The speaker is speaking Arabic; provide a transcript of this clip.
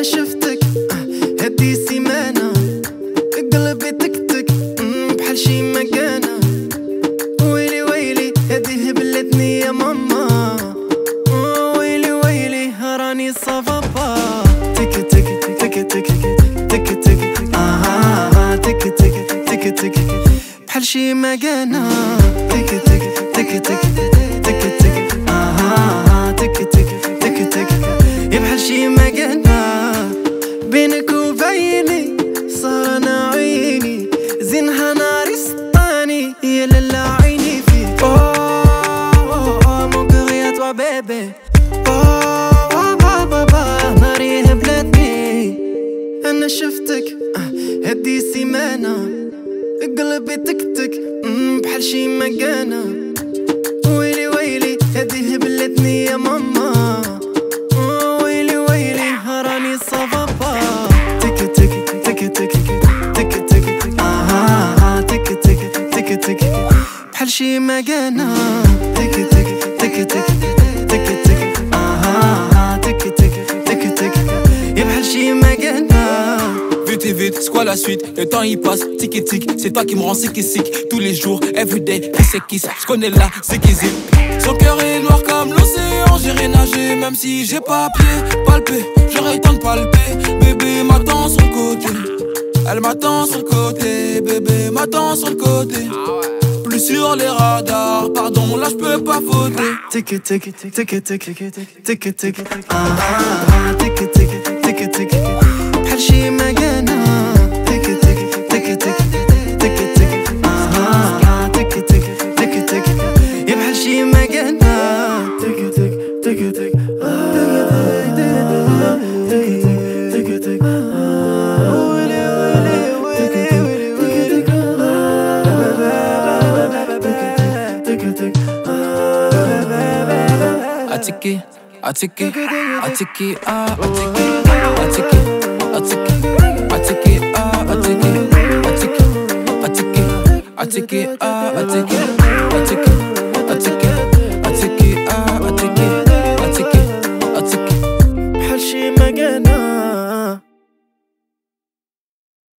شفتك هدي سيمانة قلبي تكتك بحال شي مكانة. ويلي ويلي هدي هبلتني يا ماما. ويلي ويلي راني صافابا. تك تك تك تك تك تك تك تك تك تك بحال شي مكانة. تك تك تك تك تك تك تك تك تك تك يا بحال شي مكانة. بينك وبيني صار انا عيني زينها ناري سطاني يا لالا عيني فيك. مون كور يا توا بيبي. ناري هبلتني. انا شفتك هدي سيمانة قلبي تكتك بحال شي مكانة. ويلي ويلي هدي هبلتني يا ماما. ويلي ويلي راني صافابا. تك تك تك تك تك تك تك تك تك تك بحال شي مكانة. تك تك تك تك تك تك تك تك تك يا بحال شي مكانة. Vite et vite, c'est quoi la suite? Le temps il passe, tic et tic. C'est toi qui me rends sick et sick. Tous les jours, everyday, qui c'est qui ça? J'connais là, c'est qui zip. Son cœur est noir comme l'océan. J'irai nager même si j'ai pas pied. Palper, j'aurais temps de palper. Bébé m'attend sur le côté. Elle m'attend sur le côté. Bébé m'attend sur le côté. Plus sur les radars, pardon, là j'peux pas voter. Tic tic tic tic tic tic tic tic tic tic tic بحال شي مكانة. تك تك تك تك تك تك تك تك تك تك يا بحال شي مكانة. تك تك تك تك تك تك ويلي ويلي ويلي ويلي تك تك Atiki, atiki, atiki, atiki, atiki, atiki, atiki, atiki, atiki, atiki, atiki, atiki.